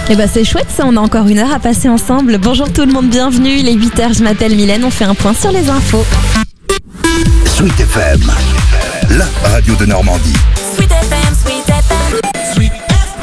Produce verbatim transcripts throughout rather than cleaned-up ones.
Et bah c'est chouette ça, on a encore une heure à passer ensemble. Bonjour tout le monde, bienvenue, il est huit heures, je m'appelle Mylène, on fait un point sur les infos. Sweet F M, la radio de Normandie. Sweet F M, Sweet F M. Sweet F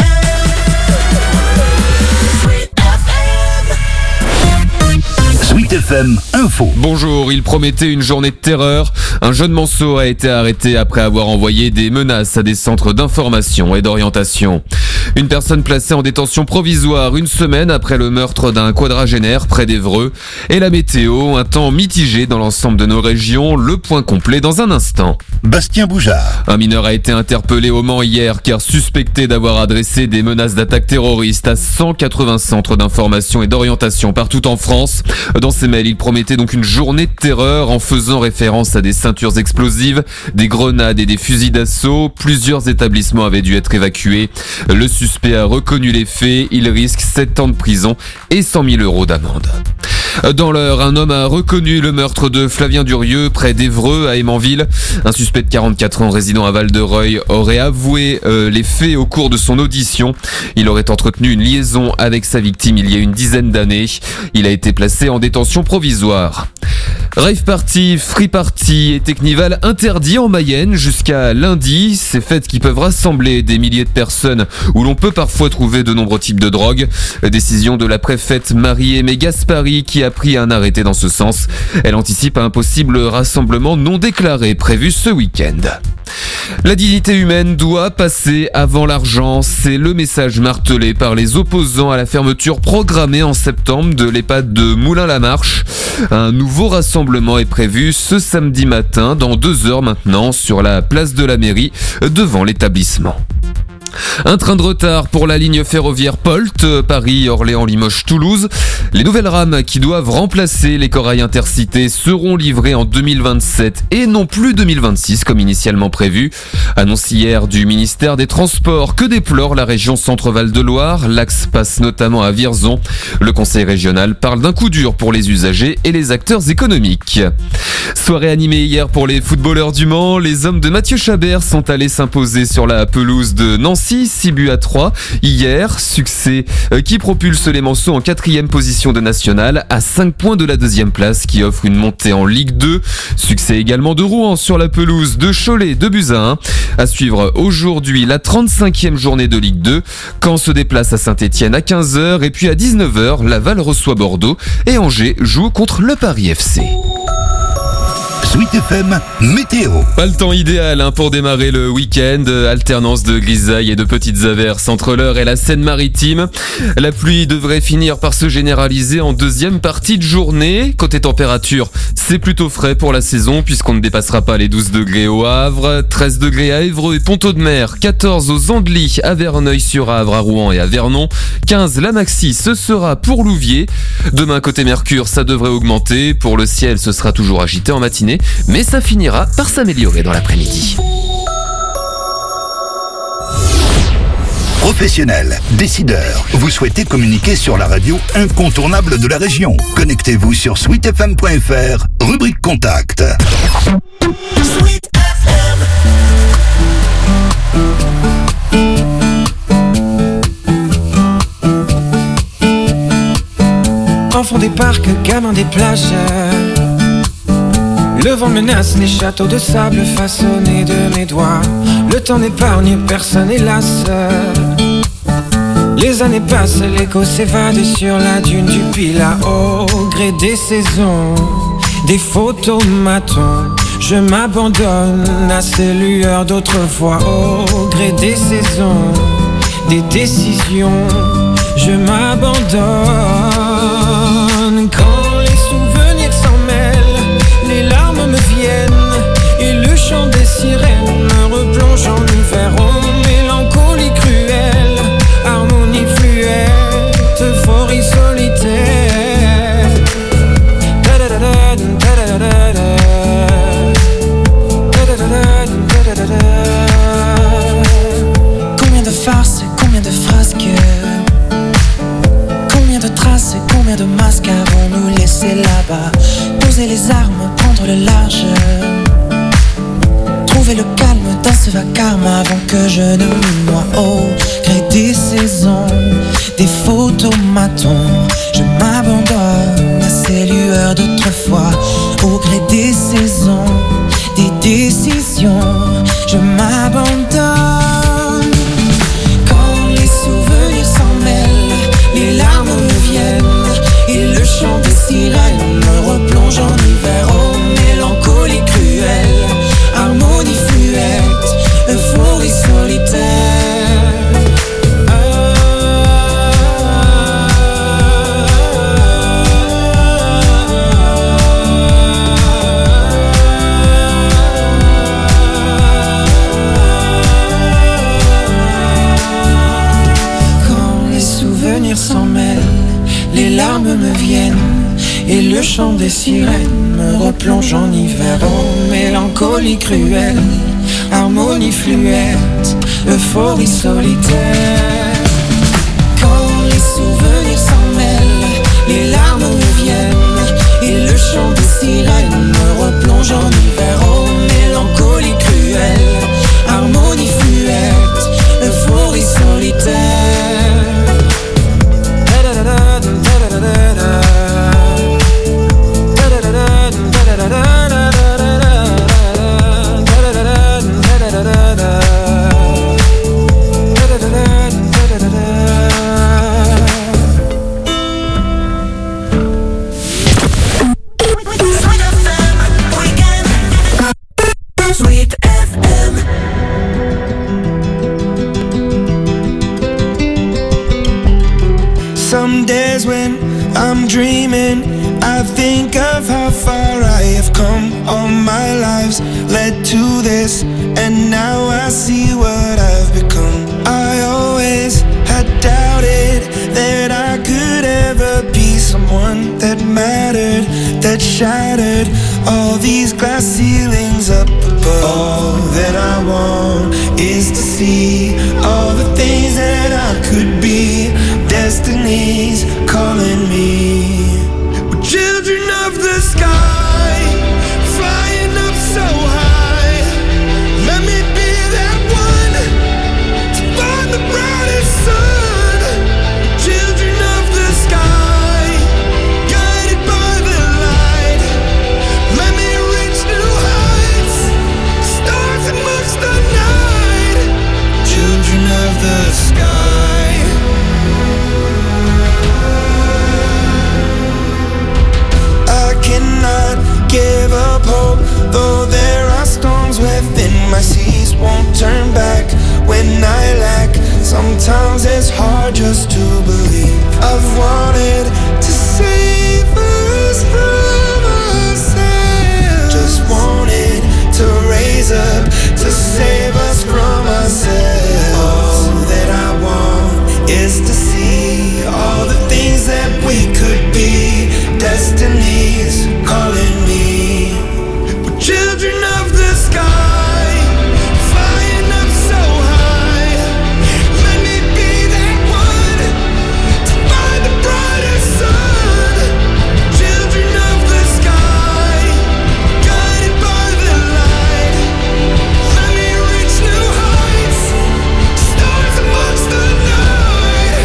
M. Sweet F M Info. Bonjour, il promettait une journée de terreur. Un jeune manceau a été arrêté après avoir envoyé des menaces à des centres d'information et d'orientation. Une personne placée en détention provisoire une semaine après le meurtre d'un quadragénaire près d'Évreux. Et la météo, un temps mitigé dans l'ensemble de nos régions. Le point complet dans un instant. Bastien Boujard. Un mineur a été interpellé au Mans hier car suspecté d'avoir adressé des menaces d'attaque terroriste à cent quatre-vingts centres d'information et d'orientation partout en France. Dans ses mails, il promettait donc une journée de terreur en faisant référence à des ceintures explosives, des grenades et des fusils d'assaut. Plusieurs établissements avaient dû être évacués. Le suspect a reconnu les faits. Il risque sept ans de prison et cent mille euros d'amende. Dans l'heure, un homme a reconnu le meurtre de Flavien Durieux près d'Évreux à Aimanville. Un suspect de quarante-quatre ans résidant à Val-de-Reuil aurait avoué euh, les faits au cours de son audition. Il aurait entretenu une liaison avec sa victime il y a une dizaine d'années. Il a été placé en détention provisoire. Rave party, free party et technival interdits en Mayenne jusqu'à lundi. Ces fêtes qui peuvent rassembler des milliers de personnes où l'on peut parfois trouver de nombreux types de drogues. Décision de la préfète Marie-Aimée Gaspari qui a pris un arrêté dans ce sens. Elle anticipe un possible rassemblement non déclaré prévu ce week-end. La dignité humaine doit passer avant l'argent, c'est le message martelé par les opposants à la fermeture programmée en septembre de l'EHPAD de Moulins-la-Marche. Un nouveau rassemblement est prévu ce samedi matin, dans deux heures maintenant, sur la place de la mairie, devant l'établissement. Un train de retard pour la ligne ferroviaire Polt, Paris, Orléans, Limoges, Toulouse. Les nouvelles rames qui doivent remplacer les corails intercités seront livrées en deux mille vingt-sept et non plus deux mille vingt-six comme initialement prévu. Annonce hier du ministère des Transports que déplore la région Centre-Val de Loire. L'axe passe notamment à Vierzon. Le conseil régional parle d'un coup dur pour les usagers et les acteurs économiques. Soirée animée hier pour les footballeurs du Mans. Les hommes de Mathieu Chabert sont allés s'imposer sur la pelouse de Nancy, six buts à trois. Hier, succès qui propulse les Manceaux en quatrième position de nationale, à cinq points de la deuxième place qui offre une montée en Ligue deux. Succès également de Rouen sur la pelouse de Cholet, deux buts à un. À suivre aujourd'hui la trente-cinquième journée de Ligue deux. Caen se déplace à Saint-Etienne à quinze heures et puis à dix-neuf heures, Laval reçoit Bordeaux et Angers joue contre le Paris F C. Sweet F M Météo. Pas le temps idéal hein, pour démarrer le week-end. Alternance de grisailles et de petites averses entre l'Eure et la Seine-Maritime. La pluie devrait finir par se généraliser en deuxième partie de journée. Côté température, c'est plutôt frais pour la saison puisqu'on ne dépassera pas les douze degrés au Havre, treize degrés à Évreux et Ponto-de-Mer, quatorze aux Andelys, à Verneuil-sur-Avre, à Rouen et à Vernon, quinze la maxi, ce sera pour Louviers. Demain côté Mercure, ça devrait augmenter. Pour le ciel, ce sera toujours agité en matinée, mais ça finira par s'améliorer dans l'après-midi. Professionnels, décideurs, vous souhaitez communiquer sur la radio incontournable de la région. Connectez-vous sur sweet f m point f r, rubrique contact. Sweet F M. Enfant des parcs, gamin des plages. Le vent menace les châteaux de sable façonnés de mes doigts. Le temps n'épargne personne hélas. Les années passent, l'écho s'évade sur la dune du Pilat. Au gré des saisons, des photomatons, je m'abandonne à ces lueurs d'autrefois. Au gré des saisons, des décisions, je m'abandonne. Quand les souvenirs s'en mêlent, les larmes me viennent et le chant des sirènes me replonge en hiver. Oh, mélancolie cruelle, harmonie fluette, euphorie solitaire. Combien de farces, combien de frasques, combien de traces, combien de masques avons-nous laissé là-bas? Poser les armes, prendre le large, trouver le calme dans ce vacarme avant que je ne me noie au gré des saisons, des photomatons. Je m'abandonne à ces lueurs d'autrefois au gré des saisons, des décisions. Je m'abandonne. Quand les souvenirs s'en mêlent, les larmes me viennent et le chant des sirènes me replonge en hiver. Oh, mélancolie cruelle, harmonie fluette, euphorie solitaire. Quand les souvenirs s'en mêlent, les larmes me viennent et le chant des sirènes me replonge en hiver. Oh, mélancolie cruelle, harmonie fluette, euphorie solitaire. Quand les souvenirs s'en mêlent, les larmes me viennent et le chant des sirènes me replonge en hiver. Oh, mélancolie cruelle, harmonie fluette, euphorie solitaire. Some days when I'm dreaming, I think of how far I have come. All my lives led to this, and now I see what I've become. I always had doubted that I could ever be someone that mattered, that shattered all these glass ceilings up above. All that I want is to see all the things that I could be. Destiny's calling me. We're children of the sky, flying up so high. Let me be that one to find the brightest sun. Children of the sky, guided by the light. Let me reach new heights, stars amongst the night. Children of the sky. Give up hope, though there are storms within my seas. Won't turn back when I lack. Sometimes it's hard just to believe. I've wanted to save us from ourselves. Just wanted to raise up to save us from ourselves. All that I want is to see all the things that we could be. Destiny's calling me. We're children of the sky, flying up so high. Let me be that one to find the brightest sun. Children of the sky, guided by the light. Let me reach new heights, stars amongst the night.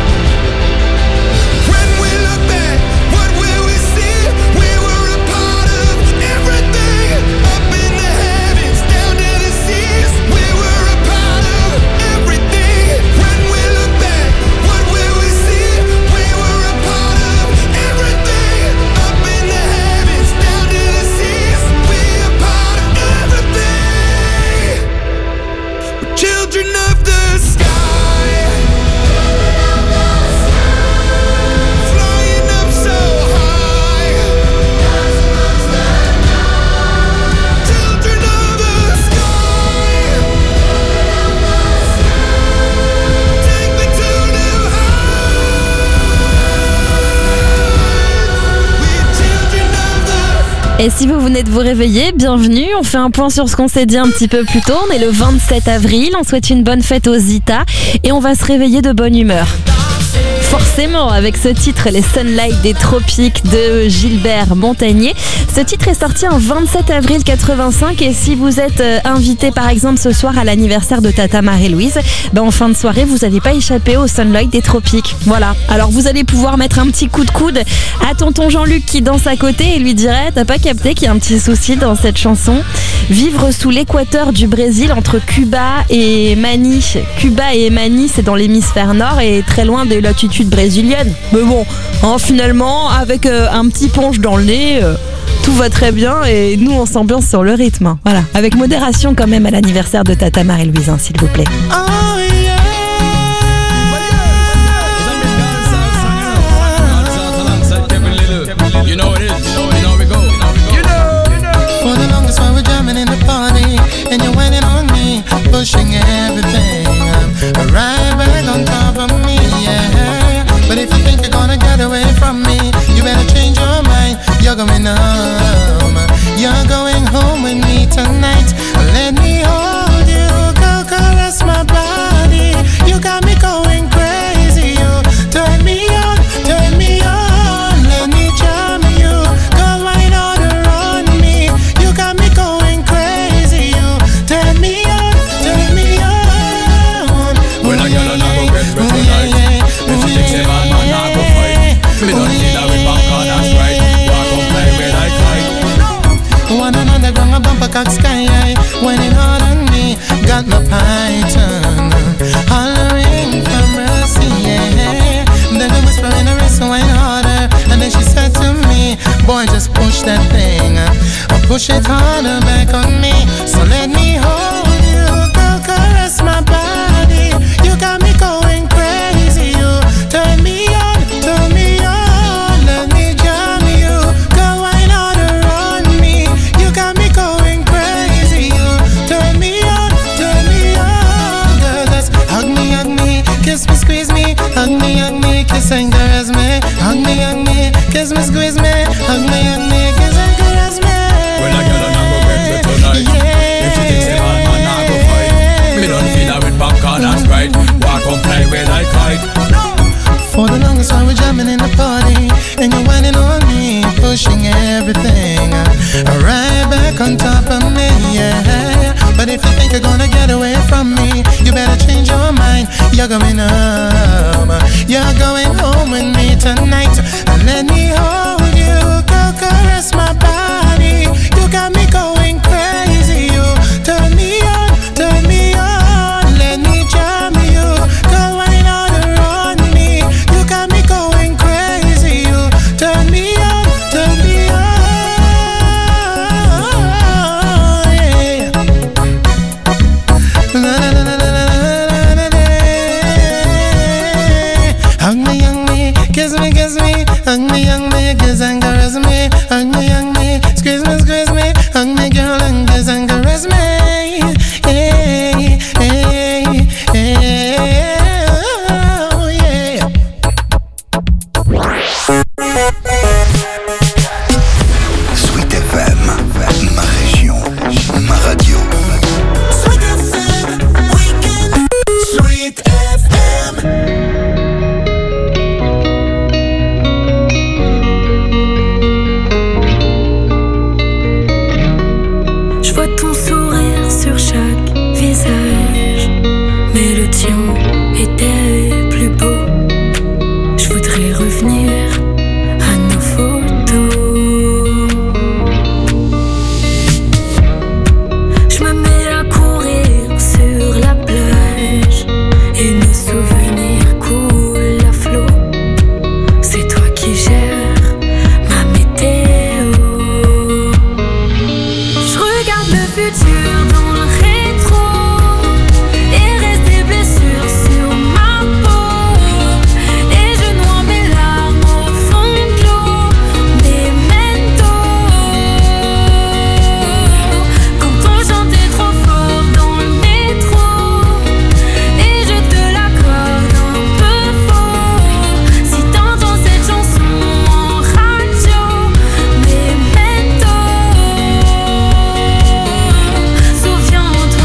When we look back, what will we see? We were a part of everything, up in the heavens, down to the seas. We were a part of everything. When we look back, what will we see? We were a part of everything, up in the heavens, down to the seas. We a part of everything. We're children of the sky, flying up so high. Children of the sky, take me to new heights. We're children of the. Et si vous venez de vous réveiller, bienvenue. On fait un point sur ce qu'on s'est dit un petit peu plus tôt. On est le vingt-sept avril. On souhaite une bonne fête aux Zita et on va se réveiller de bonne humeur. Forcément, avec ce titre, les Sunlight des Tropiques de Gilbert Montagnier. Ce titre est sorti en vingt-sept avril quatre-vingt-cinq et si vous êtes euh, invité par exemple ce soir à l'anniversaire de Tata Marie-Louise, ben en fin de soirée, vous n'allez pas échapper au Sunlight des Tropiques. Voilà. Alors vous allez pouvoir mettre un petit coup de coude à tonton Jean-Luc qui danse à côté et lui dirait: t'as pas capté qu'il y a un petit souci dans cette chanson? Vivre sous l'équateur du Brésil entre Cuba et Mani. Cuba et Mani, c'est dans l'hémisphère nord et très loin des latitudes brésiliennes. Mais bon, hein, finalement, avec euh, un petit punch dans le nez, euh, tout va très bien et nous on s'ambiance sur le rythme. Hein. Voilà, avec modération quand même à l'anniversaire de Tata Marie-Louise, hein, s'il vous plaît. Oh yeah. You know it is, you know, you know we go. You know, you know. For the longest while we're jamming in the party, and you're whining on me, pushing everything. I'm right back on top of me, yeah. But if you think you're gonna get away from me, you better change your mind. You're going home. You're going home with me tonight. Let me hold you, go caress my body. You got me going crazy. You turn me on, turn me on. Let me charm you, go right on around me. You got me going crazy. You turn me on, turn me on. When I get on, I go get ready tonight. If she takes a man, man, I go fight. Me don't need that with back on, that's right. Walk on, play with I kite. One another ground, a bumper cock sky high. When it hard on me, got my python hollering for mercy, yeah. Then I whisper in her wrist, wine harder. And then she said to me, boy, just push that thing, or push it harder back on me. So let me hold you, girl, caress my body. You got me going crazy. You turn me on, turn me on. Let me jam you, go wine all around me. You got me going crazy. You turn me on, turn me on. Girl, just hug me, hug me, kiss me, squeeze me. Hug me, hug me, kiss and caress me. Hug me, hug me, kiss me, squeeze me. Hug me, hug me, kiss and caress me. When I get on, I go get ready tonight. If she takes a man, man, I go fight. Me don't feel that with back on, that's right. Walk on, play with I kite. For the longest while we're jamming in the party, and you're whining on me, pushing everything right back on top of me, yeah. But if you think you're gonna get away from me, you better change your mind. You're going home, you're going home with me tonight. And let me hold you, go caress my body. You got me going crazy. You turn me on, turn me on. Let me jam you, go right all around me. You got me going crazy. You turn me on, turn me on. Yeah. La, la, la, la, la, la, la, la. Hug me, hug me, kiss me, kiss me. Hug me, hug me, kiss and caress me. Hug me, hug me, squeeze me, squeeze me. Hug me, girl, and kiss and caress me. Hey, hey, hey, oh, yeah. Sweet F M, ma région, ma radio. Sweet F M, weekend. Sweet F M. Je vois ton sourire sur chaque visage, mais le tien était plus beau. Je voudrais revenir à nos photos. Je me mets à courir sur la plage et nos souvenirs coulent à flot. C'est toi qui gères ma météo. Je regarde le futur dans le rétro et reste des blessures sur ma peau. Et je noie mes larmes au fond de l'eau. Memento. Quand on chantait trop fort dans le métro et je te l'accorde un peu faux. Si t'entends cette chanson en radio, Memento. Souviens-toi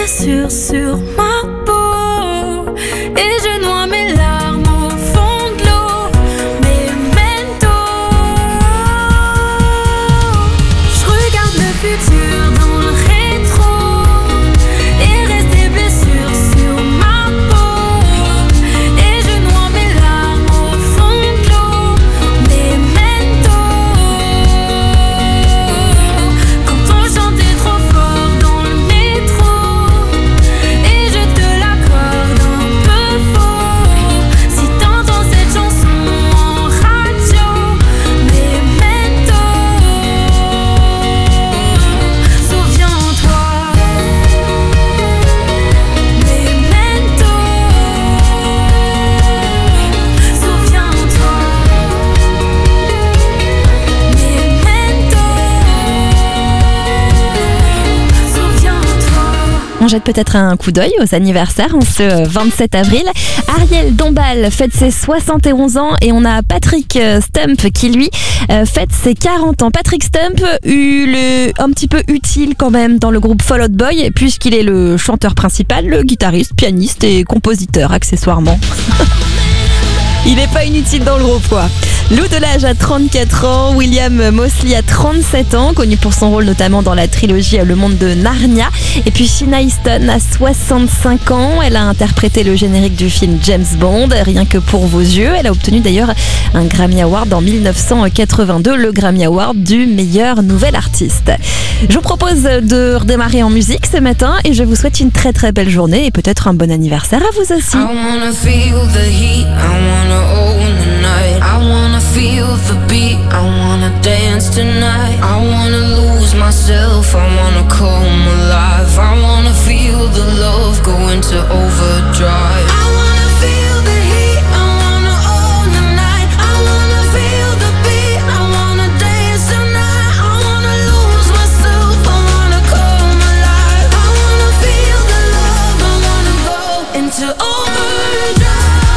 blessures sur ma peau et je noie mes larmes au fond de l'eau. Memento, je regarde le futur dans le rétro et reste des blessures sur ma peau et je noie mes larmes au fond de l'eau. Memento, quand on chantait trop fort dans le métro et je te l'accorde un peu faux. Si t'entends cette chanson en radio, Memento, souviens-toi. Memento, souviens-toi. Memento, souviens-toi. On jette peut-être un coup d'œil aux anniversaires en ce vingt-sept avril. Ariel Dombal fête ses soixante et onze ans et on a Patrick euh, Stump qui lui euh, fête ses quarante ans. Patrick Stump, eu le, un petit peu utile quand même dans le groupe Fall Out Boy puisqu'il est le chanteur principal, le guitariste, pianiste et compositeur accessoirement. Il n'est pas inutile dans le groupe quoi. Lou Delage a trente-quatre ans, William Mosley a trente-sept ans, connu pour son rôle notamment dans la trilogie Le Monde de Narnia. Et puis Sheena Easton a soixante-cinq ans, elle a interprété le générique du film James Bond, Rien que pour vos yeux. Elle a obtenu d'ailleurs un Grammy Award en dix-neuf cent quatre-vingt-deux, le Grammy Award du meilleur nouvel artiste. Je vous propose de redémarrer en musique ce matin et je vous souhaite une très très belle journée et peut-être un bon anniversaire à vous aussi. I wanna feel the heat, I wanna own the night. I wanna feel the beat, I wanna dance tonight. I wanna lose myself, I wanna come alive. I wanna feel the love go into overdrive. I wanna feel the heat, I wanna own the night. I wanna feel the beat, I wanna dance tonight. I wanna lose myself, I wanna come alive. I wanna feel the love, I wanna go into overdrive.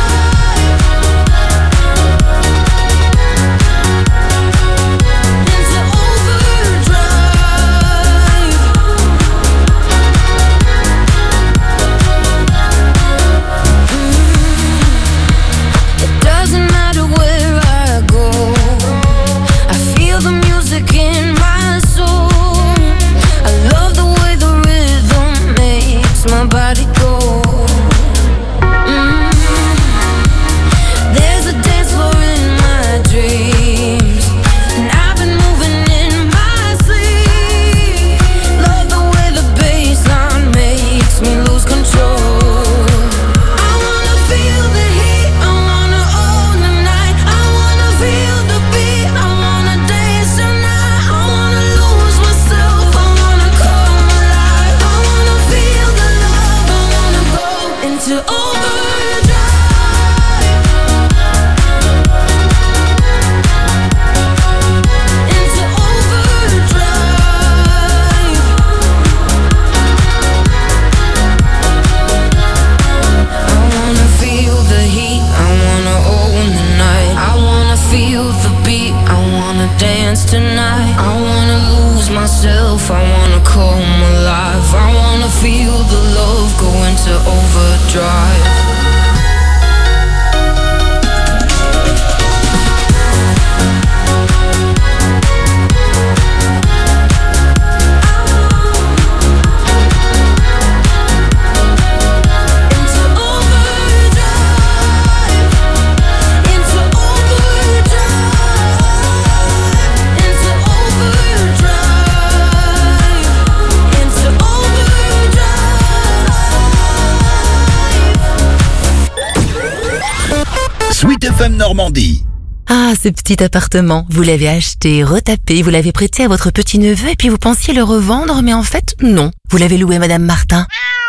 F M Normandie. Ah, ce petit appartement, vous l'avez acheté, retapé, vous l'avez prêté à votre petit-neveu et puis vous pensiez le revendre, mais en fait, non. Vous l'avez loué à Madame Martin.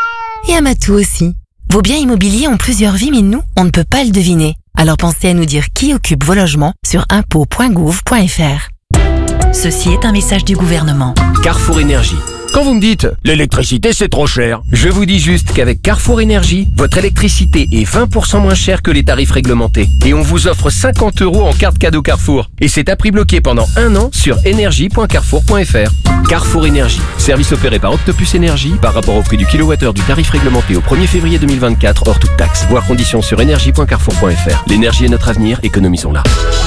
Et à Matou aussi. Vos biens immobiliers ont plusieurs vies, mais nous, on ne peut pas le deviner. Alors pensez à nous dire qui occupe vos logements sur impôts point gouv point f r. Ceci est un message du gouvernement. Carrefour Énergie. Quand vous me dites « l'électricité c'est trop cher », je vous dis juste qu'avec Carrefour Énergie, votre électricité est vingt pour cent moins chère que les tarifs réglementés. Et on vous offre cinquante euros en carte cadeau Carrefour. Et c'est à prix bloqué pendant un an sur énergie point carrefour point f r. Carrefour Énergie. Service opéré par Octopus Énergie par rapport au prix du kilowattheure du tarif réglementé au premier février deux mille vingt-quatre hors toute taxe. Voir conditions sur énergie point carrefour point f r. L'énergie est notre avenir, économisons-la.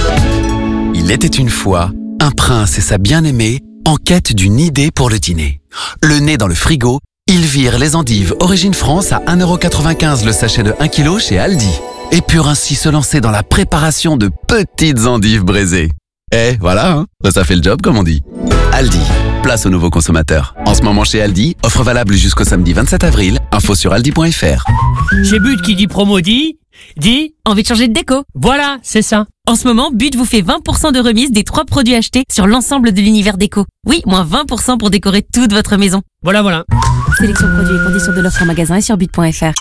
Il était une fois un prince et sa bien-aimée en quête d'une idée pour le dîner. Le nez dans le frigo, ils virent les endives Origine France à un euro quatre-vingt-quinze le sachet de un kilo chez Aldi et purent ainsi se lancer dans la préparation de petites endives braisées. Eh, voilà, hein, ça fait le job comme on dit. Aldi, place aux nouveaux consommateurs. En ce moment chez Aldi, offre valable jusqu'au samedi vingt-sept avril, info sur aldi point f r. Chez But qui dit promo dit... Dis, envie de changer de déco? Voilà, c'est ça. En ce moment, But vous fait vingt pour cent de remise des trois produits achetés sur l'ensemble de l'univers déco. Oui, moins vingt pour cent pour décorer toute votre maison. Voilà, voilà. Sélection produits et conditions de l'offre en magasin et sur but point f r.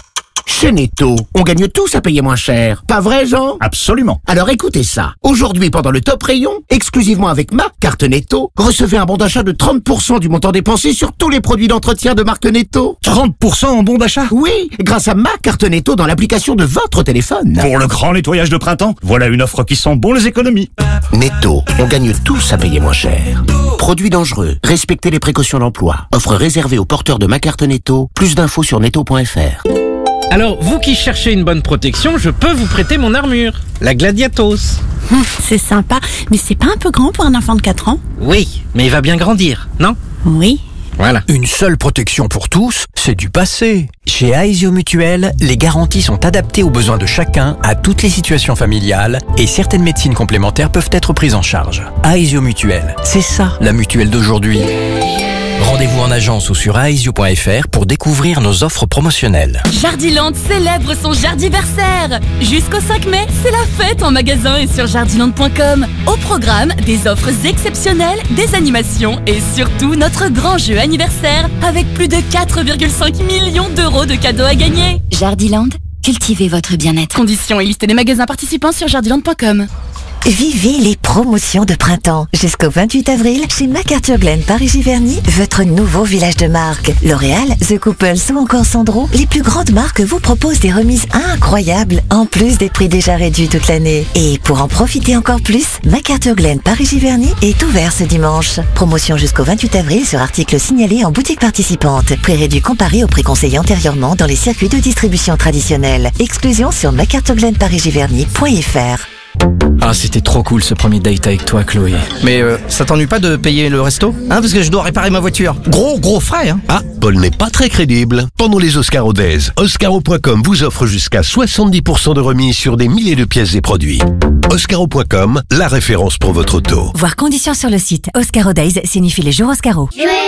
Chez Netto, on gagne tous à payer moins cher. Pas vrai, Jean? Absolument. Alors écoutez ça. Aujourd'hui, pendant le top rayon, exclusivement avec ma carte Netto, recevez un bon d'achat de trente pour cent du montant dépensé sur tous les produits d'entretien de marque Netto. trente pour cent en bon d'achat? Oui, grâce à ma carte Netto dans l'application de votre téléphone. Pour le grand nettoyage de printemps, voilà une offre qui sent bon les économies. Netto, on gagne tous à payer moins cher. Produits dangereux, respectez les précautions d'emploi. Offre réservée aux porteurs de ma carte Netto. Plus d'infos sur netto point f r. Alors, vous qui cherchez une bonne protection, je peux vous prêter mon armure, la Gladiatos. Hum, c'est sympa, mais c'est pas un peu grand pour un enfant de quatre ans? Oui, mais il va bien grandir, non? Oui. Voilà. Une seule protection pour tous, c'est du passé. Chez Aesio Mutuel, les garanties sont adaptées aux besoins de chacun, à toutes les situations familiales, et certaines médecines complémentaires peuvent être prises en charge. Aesio Mutuel, c'est ça la mutuelle d'aujourd'hui. Rendez-vous en agence ou sur aesio point f r pour découvrir nos offres promotionnelles. Jardiland célèbre son Jardiversaire. Jusqu'au cinq mai, c'est la fête en magasin et sur jardiland point com. Au programme, des offres exceptionnelles, des animations et surtout notre grand jeu anniversaire avec plus de quatre virgule cinq millions d'euros de cadeaux à gagner. Jardiland, cultivez votre bien-être. Conditions et liste des magasins participants sur jardiland point com. Vivez les promotions de printemps. Jusqu'au vingt-huit avril, chez MacArthur Glen Paris-Giverny, votre nouveau village de marque. L'Oréal, The Couples ou encore Sandro, les plus grandes marques vous proposent des remises incroyables, en plus des prix déjà réduits toute l'année. Et pour en profiter encore plus, MacArthur Glen Paris-Giverny est ouvert ce dimanche. Promotion jusqu'au vingt-huit avril sur articles signalés en boutique participante. Prix réduit comparé au prix conseillé antérieurement dans les circuits de distribution traditionnels. Exclusion sur macarthur glen paris giverny point f r. Ah, c'était trop cool ce premier date avec toi, Chloé. Mais euh, ça t'ennuie pas de payer le resto? Hein, parce que je dois réparer ma voiture. Gros, gros frais, hein. Ah, Paul n'est pas très crédible. Pendant les Oscaro Days, Oscaro point com vous offre jusqu'à soixante-dix pour cent de remise sur des milliers de pièces et produits. Oscaro point com, la référence pour votre auto. Voir conditions sur le site. Oscaro Days signifie les jours Oscaro.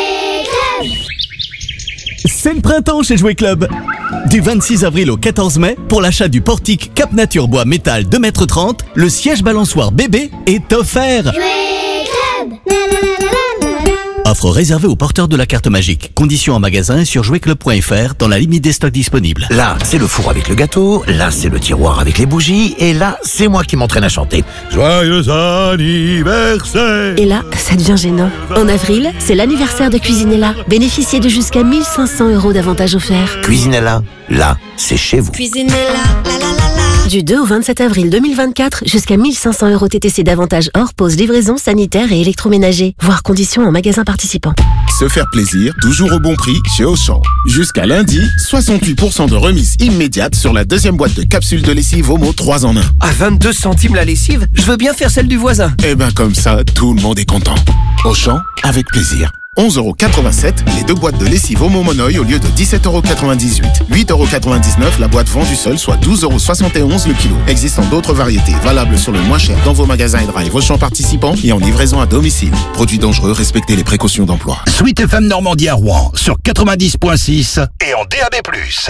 C'est le printemps chez Jouet Club. Du vingt-six avril au quatorze mai, pour l'achat du portique Cap Nature Bois Métal deux mètres trente, le siège balançoire bébé est offert. Jouet Club. Offre réservée aux porteurs de la carte magique. Conditions en magasin et sur jouet club point f r dans la limite des stocks disponibles. Là, c'est le four avec le gâteau, là, c'est le tiroir avec les bougies, et là, c'est moi qui m'entraîne à chanter. Joyeux anniversaire! Et là, ça devient gênant. En avril, c'est l'anniversaire de Cuisinella. Bénéficiez de jusqu'à mille cinq cents euros d'avantages offerts. Cuisinella, là, c'est chez vous. Cuisinella, la la la la. Du deux au vingt-sept avril deux mille vingt-quatre, jusqu'à mille cinq cents euros T T C d'avantages hors pause, livraison, sanitaire et électroménager. Voir conditions en magasin participant. Se faire plaisir, toujours au bon prix chez Auchan. Jusqu'à lundi, soixante-huit pour cent de remise immédiate sur la deuxième boîte de capsules de lessive Omo trois en un. À vingt-deux centimes la lessive? Je veux bien faire celle du voisin. Eh ben comme ça, tout le monde est content. Auchan, avec plaisir. onze euros quatre-vingt-sept, les deux boîtes de lessive Omo Monoï au lieu de dix-sept euros quatre-vingt-dix-huit. huit euros quatre-vingt-dix-neuf la boîte vendue seule, soit douze euros soixante et onze le kilo. Existant d'autres variétés, valables sur le moins cher dans vos magasins et drive Auchan participants et en livraison à domicile. Produits dangereux, respectez les précautions d'emploi. Sweet F M Normandie à Rouen sur quatre-vingt-dix point six et en D A B plus.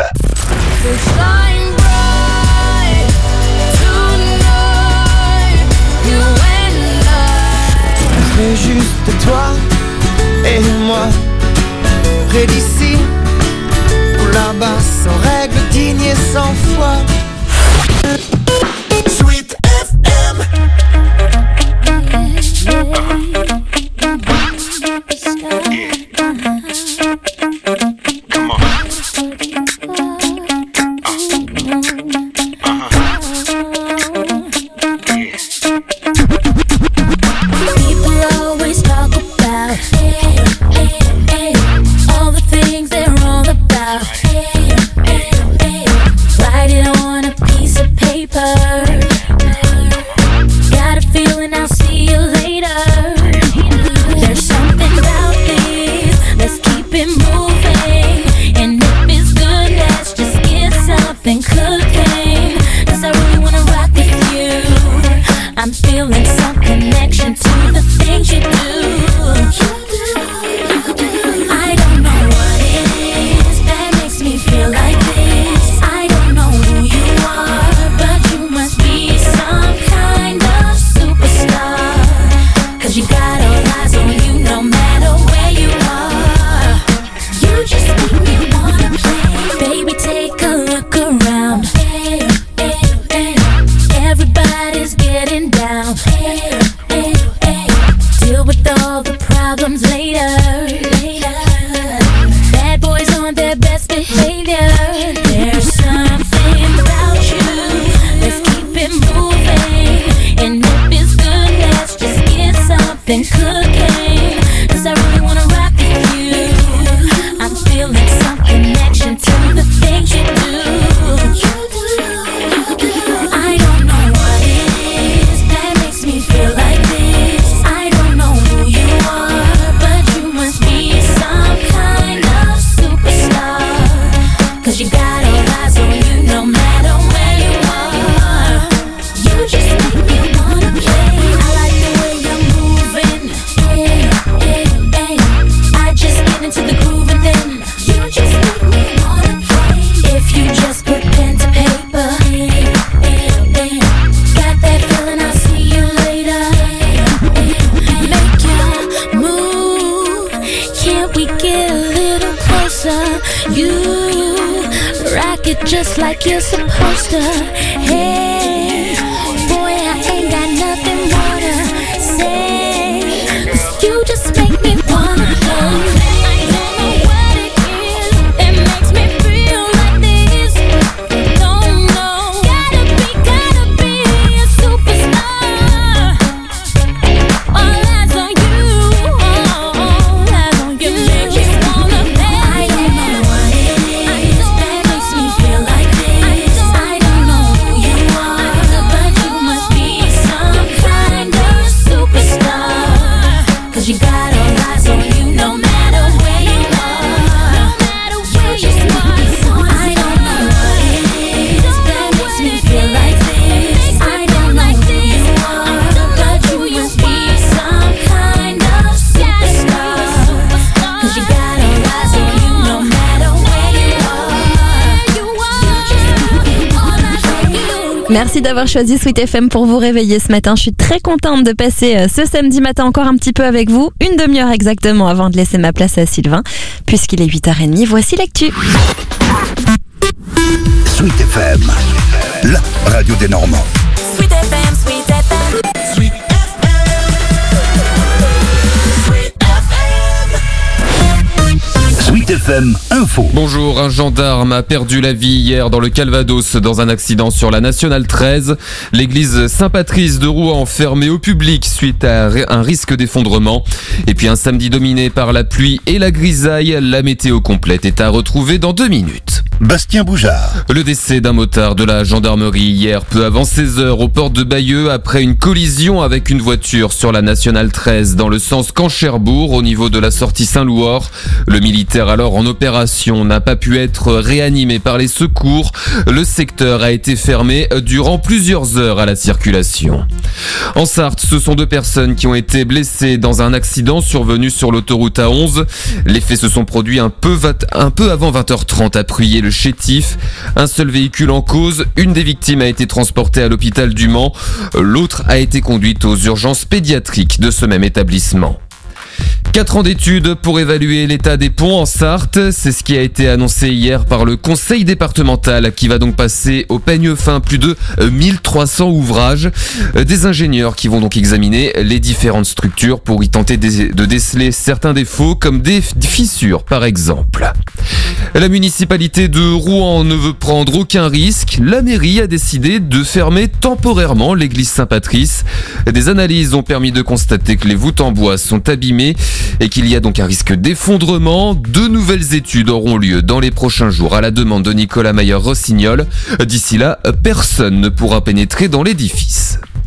Je veux juste toi et moi, près d'ici ou là-bas, sans règle, digne et sans foi. Sweet F M. I'm feeling some connection to the things you do. I don't know what it is that makes me feel like this. I don't know who you are, but you must be some kind of superstar. Cause you got all eyes on you no matter where you are. You just make me wanna play. Baby, take a look around. Hey, hey, hey. Everybody's getting down. Hey, hey, hey. Deal with all the problems later. Later. Bad boys on their best behavior. There's something about you. Let's keep it moving. And if it's good, let's just get something cooking. Cause I really wanna rock with you. I'm feeling some connection to the things you do. I don't know what it is that makes me feel like this. I don't know who you are, but you must be some kind of superstar. Cause you got all eyes on you no matter where you are. You just make me wanna play. I like the way you're moving. Hey, hey, hey. I just get into the groove and then you just make me wanna play. If you just put pen to paper. Hey, hey, hey. Got that feeling, I'll see you later. Hey, hey. Make your move. Can't we get a little closer? You rock it just like you're supposed to. Hey, boy, I ain't got nothing more to say. Cause you just make me wanna play. I don't know what it is that makes me feel like this. No, no, gotta be, gotta be a superstar. All eyes on you, all eyes on you. You just wanna play. I don't know what it is that makes me feel like this. I don't know who you are, but you must be some kind of superstar. Cause you got all eyes on you no matter where you are. No matter where you are. I don't know what it is that makes me feel like this. I don't know who you are, but you must be some kind of superstar. Cause you got all eyes on you no matter where you are. You just make me wanna play. Merci d'avoir choisi Sweet F M pour vous réveiller ce matin. Je suis très contente de passer euh, ce samedi matin encore un petit peu avec vous. Une demi-heure exactement avant de laisser ma place à Sylvain. Puisqu'il est huit heures trente, voici l'actu. Sweet F M, la radio des Normands. Sweet F M, Sweet F M. Sweet Sweet F M Info. Bonjour, un gendarme a perdu la vie hier dans le Calvados dans un accident sur la Nationale treize. L'église Saint-Patrice de Rouen fermée au public suite à un risque d'effondrement. Et puis un samedi dominé par la pluie et la grisaille, la météo complète est à retrouver dans deux minutes. Bastien Boujard. Le décès d'un motard de la gendarmerie hier peu avant seize heures aux portes de Bayeux après une collision avec une voiture sur la Nationale treize dans le sens Caen-Cherbourg au niveau de la sortie Saint-Louor. Le militaire alors en opération n'a pas pu être réanimé par les secours. Le secteur a été fermé durant plusieurs heures à la circulation. En Sarthe, ce sont deux personnes qui ont été blessées dans un accident survenu sur l'autoroute A onze. Les faits se sont produits un peu, un peu avant vingt heures trente à Pruyé le Chétif. Un seul véhicule en cause, une des victimes a été transportée à l'hôpital du Mans, l'autre a été conduite aux urgences pédiatriques de ce même établissement. Quatre ans d'études pour évaluer l'état des ponts en Sarthe, c'est ce qui a été annoncé hier par le conseil départemental qui va donc passer au peigne fin plus de mille trois cents ouvrages. Des ingénieurs qui vont donc examiner les différentes structures pour y tenter de déceler certains défauts comme des fissures par exemple. La municipalité de Rouen ne veut prendre aucun risque. La mairie a décidé de fermer temporairement l'église Saint-Patrice. Des analyses ont permis de constater que les voûtes en bois sont abîmées et qu'il y a donc un risque d'effondrement. De nouvelles études auront lieu dans les prochains jours à la demande de Nicolas Mayer-Rossignol. D'ici là, personne ne pourra pénétrer dans l'édifice.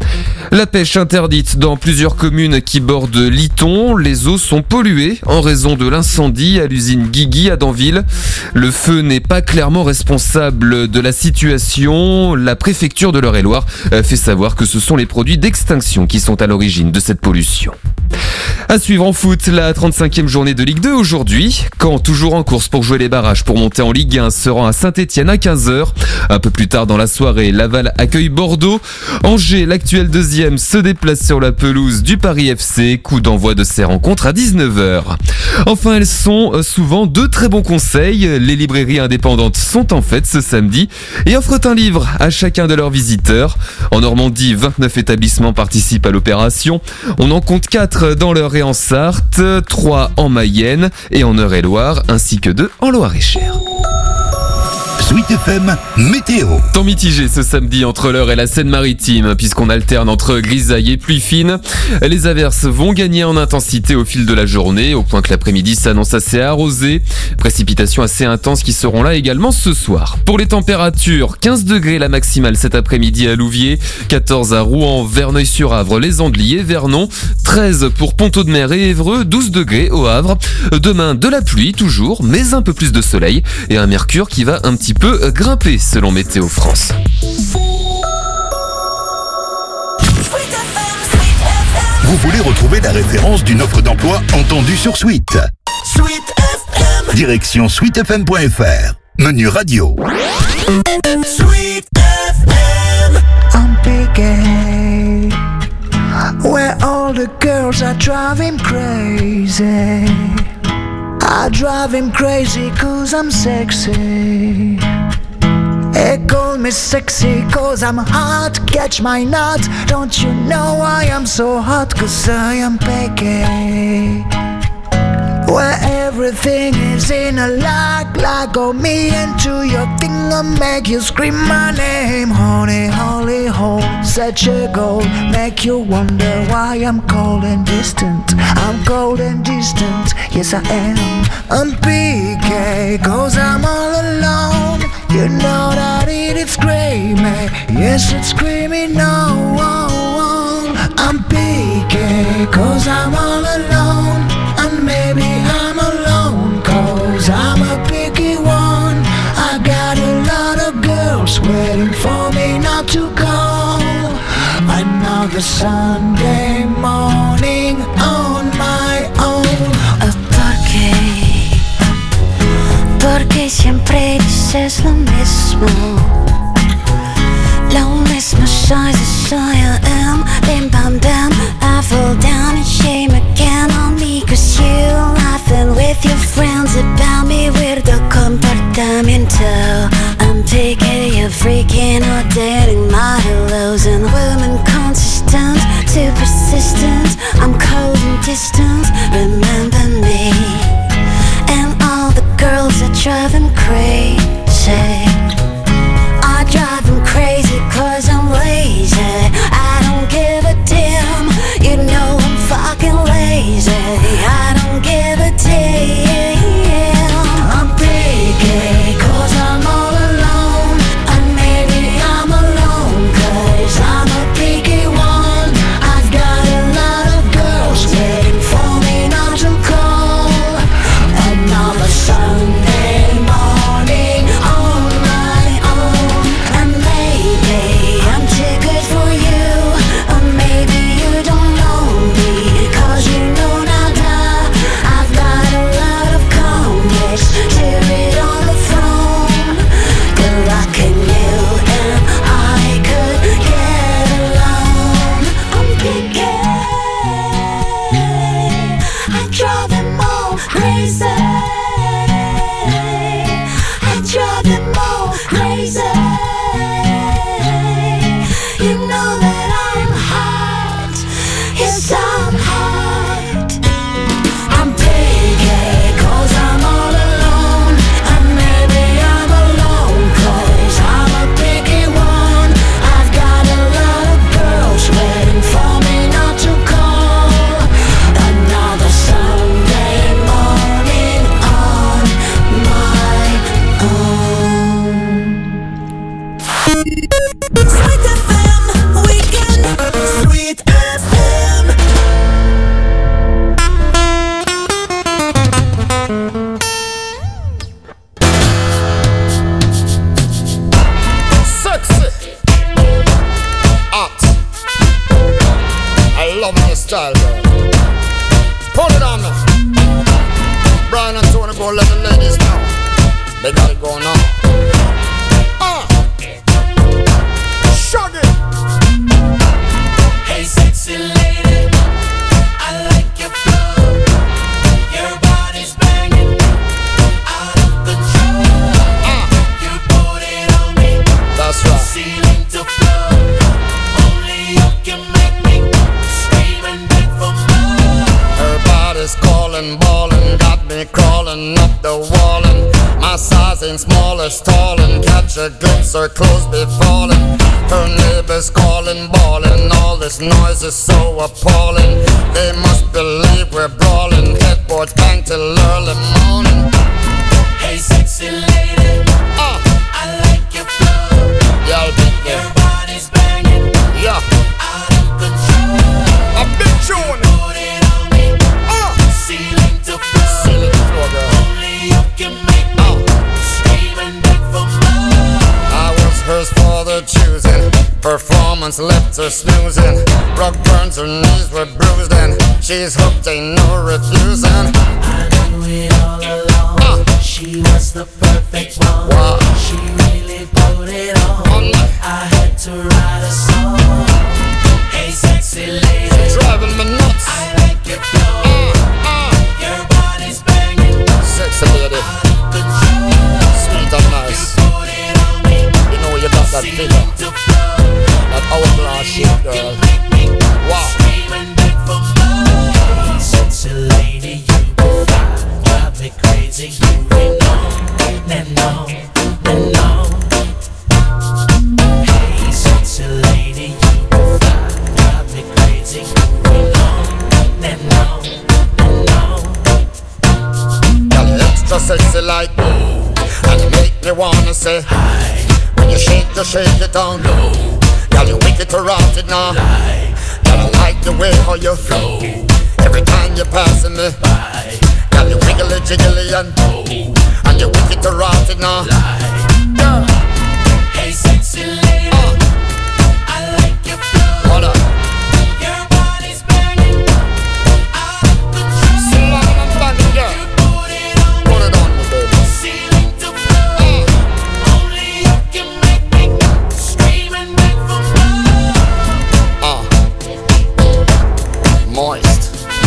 La pêche interdite dans plusieurs communes qui bordent l'Iton. Les eaux sont polluées en raison de l'incendie à l'usine Guigui à Danville. Le feu n'est pas clairement responsable de la situation. La préfecture de l'Eure-et-Loire fait savoir que ce sont les produits d'extinction qui sont à l'origine de cette pollution. À suivre en foot, la trente-cinquième journée de Ligue deux aujourd'hui. Caen, toujours en course pour jouer les barrages pour monter en Ligue un, se rend à Saint-Etienne à quinze heures. Un peu plus tard dans la soirée, Laval accueille Bordeaux. Angers, l'actuel deuxième, se déplace sur la pelouse du Paris F C. Coup d'envoi de ces rencontres à dix-neuf heures. Enfin, elles sont souvent de très bons conseils. Les librairies indépendantes sont en fête ce samedi et offrent un livre à chacun de leurs visiteurs. En Normandie, vingt-neuf établissements participent à l'opération. On en compte quatre dans l'Eure et en Sarthe, trois en Mayenne et en Eure-et-Loire, ainsi que deux en Loir-et-Cher. Sweet F M météo. Temps mitigé ce samedi entre l'Eure et la Seine-Maritime, puisqu'on alterne entre grisaille et pluie fine. Les averses vont gagner en intensité au fil de la journée, au point que l'après-midi s'annonce assez arrosé. Précipitations assez intenses qui seront là également ce soir. Pour les températures, quinze degrés la maximale cet après-midi à Louviers, quatorze à Rouen, Verneuil-sur-Avre, les Andelys et Vernon, treize pour Pontaud-de-Mer et Évreux, douze degrés au Havre. Demain, de la pluie toujours, mais un peu plus de soleil et un mercure qui va un petit peu grimper selon Météo France. Vous voulez retrouver la référence d'une offre d'emploi entendue sur Sweet. Sweet F M. Direction sweet f m point f r. Menu radio. Sweet F M. I'm picky, where all the girls are driving crazy. I drive him crazy cause I'm sexy. They call me sexy cause I'm hot. Catch my nut. Don't you know I am so hot cause I am picky, where everything is in a lock. Lock on me into your thing and make you scream my name. Honey, holy hole, such a goal. Make you wonder why I'm cold and distant. I'm cold and distant, yes I am. I'm P K cause I'm all alone. You know that it is screaming, yes it's screaming no. I'm P K cause I'm all alone. And maybe I'm alone cause I'm a picky one. I got a lot of girls waiting for me not to go. Another Sunday morning on my own. ¿Por qué? Porque siempre dices lo mismo. Lo mismo soy, soy I am. Bim bam bam, I fall down and shame again on me. Cause you laughing with your friends about me. Weirdo comportamiento. I'm taking you freaking or dating my hellos. And women consistent, too persistent. I'm cold and distant, remember me. And all the girls that drive them crazy. I drive them crazy cause I'm lazy. I don't give a damn, you know I'm fucking lazy. I don't give a damn. I'm picky cause I'm all alone. And maybe I'm alone cause I'm a picky one. I got a lot of girls waiting for I'm loving your style, girl. Pull it on me. Brian and Tony, go let the ladies know. They got it going on. Uh. Shug it. Hey, sexy lady, I like your flow. Your body's banging, out of control. Uh. You put it on me. That's right. Ceiling to floor. Only you can make me scream and beg for more. Her body's calling, ballin', got me crawling up the wall. And my size ain't small as tall. And catch a glimpse, her clothes be falling. Her neighbors calling, bawling. All this noise is so appalling. They must believe we're brawling. Headboards bang till early morning. Hey, sexy lady, uh. I like your flow. Yeah, I'll be there. Your body's banging, yeah, out of control. A big tune. Put it on me, uh. ceiling to floor. Ceiling to floor, girl. Only you can make me uh. scream and beg for more. I was hers for the choosing. Performance left her snoozing. Rug burns, her knees were bruised, and she's hooked, ain't no refusing. I knew it all along. Uh. She was the perfect one. Wow. She really put it on. on I had to write a song. Hey, sexy lady, she's driving me nuts. I like your flow. Uh, uh. Your body's banging, sexy lady, out of control. sweet and nice. You put it on me. You know you got that figure, that hourglass shape, girl. Wow. Hey, sexy lady, you be fine, drive me crazy. You ain't on and on and on. Hey, sexy lady, you be fine, drive me crazy. You ain't on and on and on. Girl, you extra sexy like me, and you make me wanna say hi. When you shake, you shake it down low. Girl, you wicked to rot it now. Girl, I like the way how you flow. Every time you're passing me by. Girl, you wiggly jiggly and oh, and you wicked to rot it now. Girl. Hey, sexy lady, uh. I like your flow. Hold up. Your body's banging, out of control. Sing along and banging, girl. You put it on me. Put it on me, baby. Ceiling to floor. Uh. Only you can make me scream and beg for more. Uh. Moist.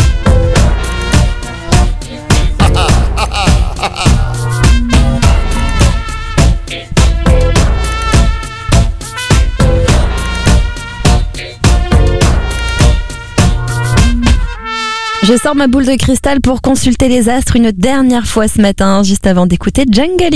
Je sors ma boule de cristal pour consulter les astres une dernière fois ce matin, juste avant d'écouter Djangali.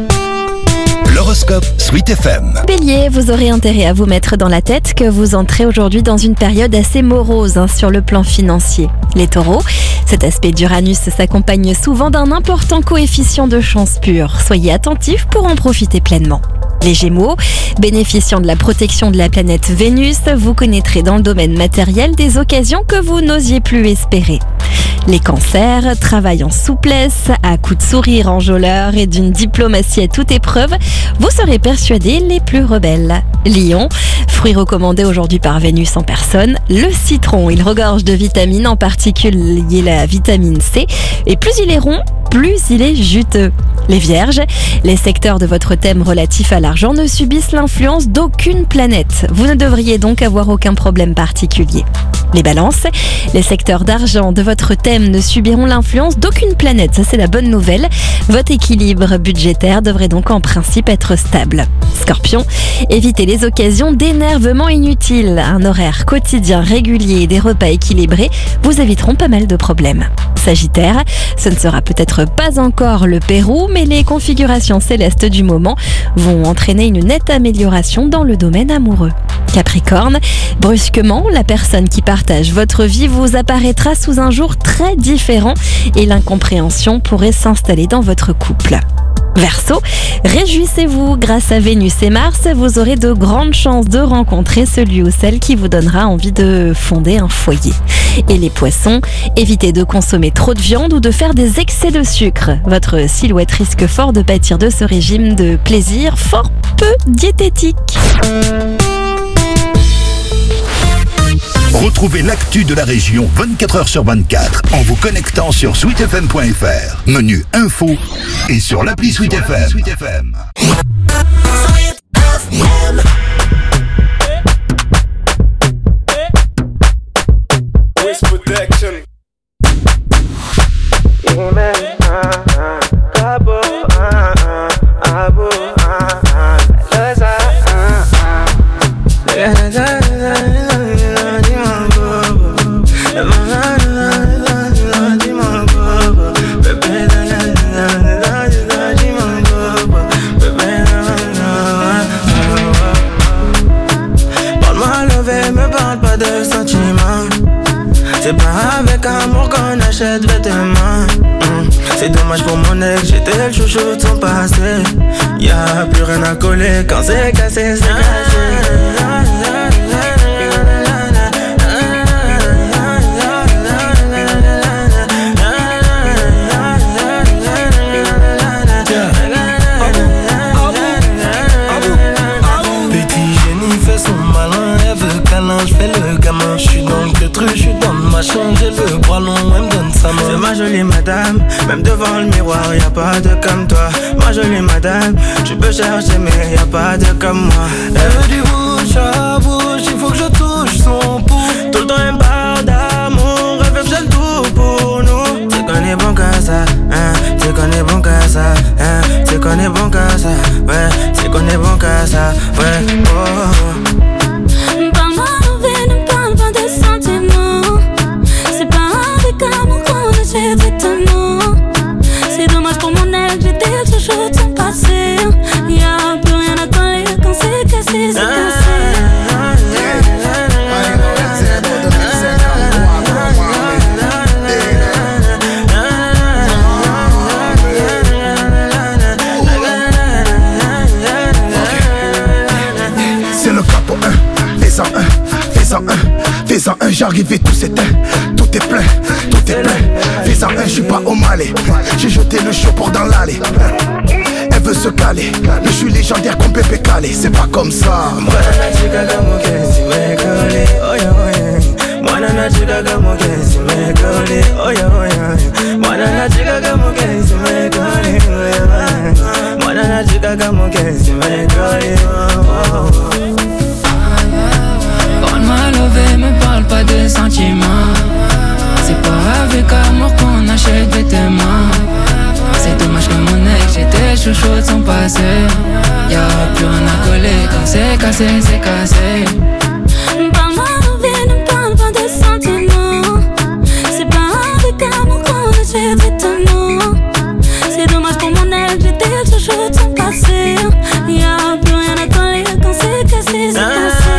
L'horoscope Sweet F M. Bélier, vous aurez intérêt à vous mettre dans la tête que vous entrez aujourd'hui dans une période assez morose hein, sur le plan financier. Les taureaux, cet aspect d'Uranus s'accompagne souvent d'un important coefficient de chance pure. Soyez attentifs pour en profiter pleinement. Les Gémeaux, bénéficiant de la protection de la planète Vénus, vous connaîtrez dans le domaine matériel des occasions que vous n'osiez plus espérer. Les Cancers, travail en souplesse, à coups de sourire enjôleur et d'une diplomatie à toute épreuve, vous serez persuadés les plus rebelles. Lion, fruit recommandé aujourd'hui par Vénus en personne, le citron, il regorge de vitamines, en particulier la vitamine C, et plus il est rond, plus il est juteux. Les Vierges, les secteurs de votre thème relatif à l'argent ne subissent l'influence d'aucune planète. Vous ne devriez donc avoir aucun problème particulier. Les Balances, les secteurs d'argent de votre thème ne subiront l'influence d'aucune planète. Ça, c'est la bonne nouvelle. Votre équilibre budgétaire devrait donc en principe être stable. Scorpion, évitez les occasions d'énervement inutiles. Un horaire quotidien régulier et des repas équilibrés vous éviteront pas mal de problèmes. Sagittaire, ce ne sera peut-être pas encore le Pérou, mais les configurations célestes du moment vont entraîner une nette amélioration dans le domaine amoureux. Capricorne, brusquement, la personne qui partage votre vie vous apparaîtra sous un jour très différent et l'incompréhension pourrait s'installer dans votre couple. Verseau, réjouissez-vous, grâce à Vénus et Mars, vous aurez de grandes chances de rencontrer celui ou celle qui vous donnera envie de fonder un foyer. Et les Poissons, évitez de consommer trop de viande ou de faire des excès de sucre. Votre silhouette risque fort de pâtir de ce régime de plaisir fort peu diététique. Retrouvez l'actu de la région vingt-quatre heures sur vingt-quatre en vous connectant sur sweet f m point f r. Menu info et sur l'appli Sweet F M. Sweet F M. Wrist protection. Yeah, man. Uh, uh, abo, uh, uh, abo, uh, uh, let's, uh, uh, uh. C'est pas avec amour qu'on achète vêtements. mmh. C'est dommage pour mon ex, j'étais le chouchou de son passé. Y'a plus rien à coller quand c'est cassé, c'est cassé. Je fais le gamin, je suis dans le truc, je suis dans ma chambre, j'ai le bras long, elle me donne sa main. C'est ma jolie madame, même devant le miroir, y'a pas de comme toi. Ma jolie madame, tu peux chercher mais y'a pas de comme moi. Elle veut du bouche à bouche, il faut que je touche son pouls. Tout le temps elle me parle d'amour, elle fait le tout pour nous. Tu connais bon qu'à ça, hein, tu connais bon qu'à ça, hein, tu connais bon qu'à ça, ouais, tu connais bon qu'à ça, ouais, oh. C'est dommage pour mon ex, j'étais le chouchou de son passé. Y'a plus rien à coller quand c'est cassé, c'est cassé. C'est le capo un, fais-en un, fais-en un, fais-en un, j'arrive et tout s'éteint, tout est plein, tout est plein. Fais-en un, j'suis pas au Malais, j'ai jeté le chaud pour dans l'allée. Elle veut se caler, je suis légendaire comme Pépé Calé, c'est pas comme ça. Quand m'a levé, me parle pas de sentiments. C'est pas avec amour qu'on achète des vêtements. C'est dommage que mon ex, j'étais chouchou de son passé. Y'a plus rien à coller quand c'est cassé, c'est cassé. Parle-moi de vie, ne parle pas de sentiments. C'est pas avec amour qu'on achète des vêtements. C'est dommage pour mon ex, j'étais chouchou de son passé. Y'a plus rien à coller quand c'est cassé, c'est cassé.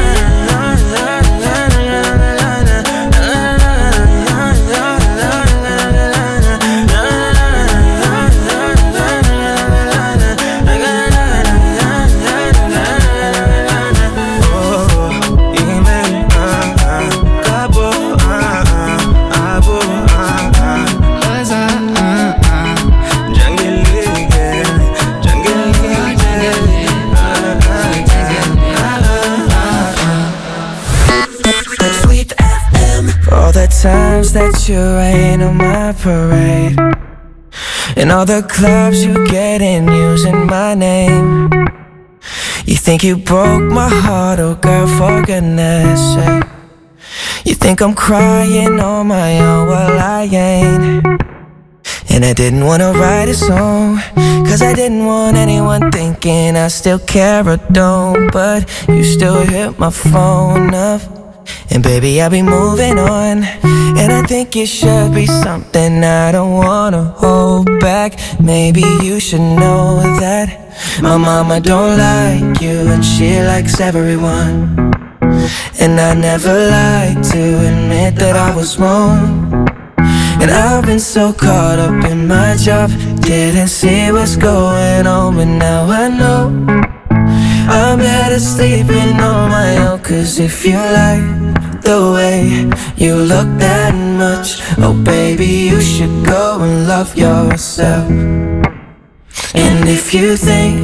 Times that you rain on my parade, and all the clubs you get in using my name. You think you broke my heart, oh girl, for goodness sake. You think I'm crying on my own, well I ain't. And I didn't wanna write a song, cause I didn't want anyone thinking I still care or don't. But you still hit my phone up, and baby, I'll be moving on. And I think it should be something I don't wanna hold back. Maybe you should know that my mama don't like you, and she likes everyone. And I never like to admit that I was wrong. And I've been so caught up in my job, didn't see what's going on, but now I know I'm better sleeping on my own. Cause if you like the way you look that much, oh baby, you should go and love yourself. And if you think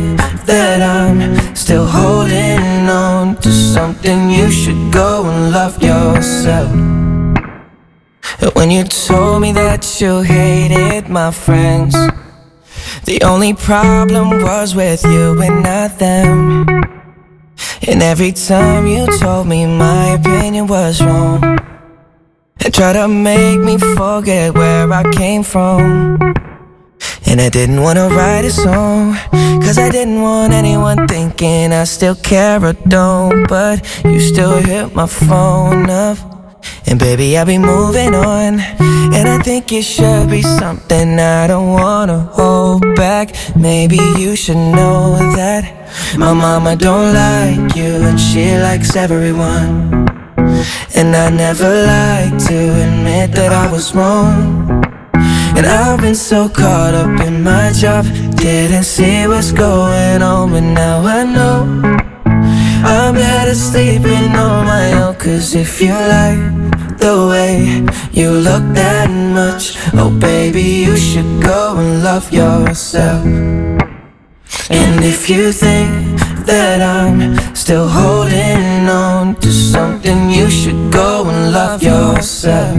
that I'm still holding on to something, you should go and love yourself. When you told me that you hated my friends, the only problem was with you and not them. And every time you told me my opinion was wrong, and tried to make me forget where I came from. And I didn't wanna write a song, cause I didn't want anyone thinking I still care or don't. But you still hit my phone up, and baby I'll be moving on. And I think it should be something I don't wanna hold back. Maybe you should know that my mama don't like you, and she likes everyone. And I never like to admit that I was wrong. And I've been so caught up in my job, didn't see what's going on. But now I know I'm better sleeping on my own. Cause if you like the way you look that much, oh baby, you should go and love yourself. And if you think that I'm still holding on to something, you should go and love yourself.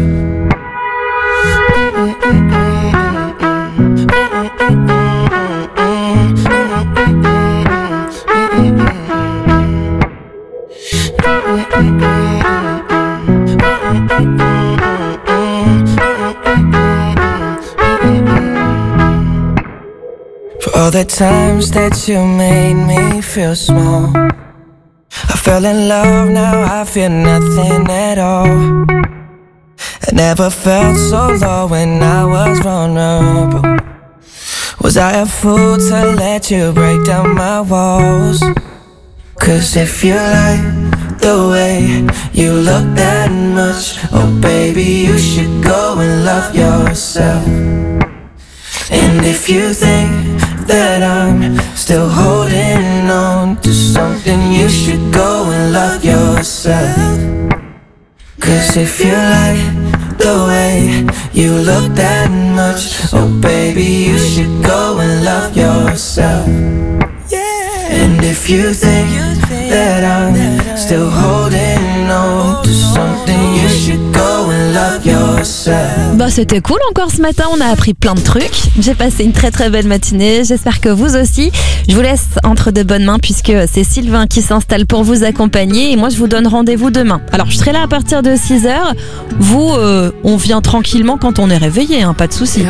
For all the times that you made me feel small, I fell in love, now I feel nothing at all. I never felt so low when I was vulnerable. Was I a fool to let you break down my walls? Cause if you like the way you look that much, oh baby, you should go and love yourself. And if you think that I'm still holding on to something, you should go and love yourself. Cause if you like the way you look that much, oh baby, you should go and love yourself. And if you think that I'm still holding on to something, you should go and love yourself. Bah c'était cool encore ce matin, on a appris plein de trucs. J'ai passé une très très belle matinée, j'espère que vous aussi. Je vous laisse entre de bonnes mains puisque c'est Sylvain qui s'installe pour vous accompagner et moi je vous donne rendez-vous demain. Alors je serai là à partir de six heures. Vous, euh, on vient tranquillement quand on est réveillé, hein, pas de soucis.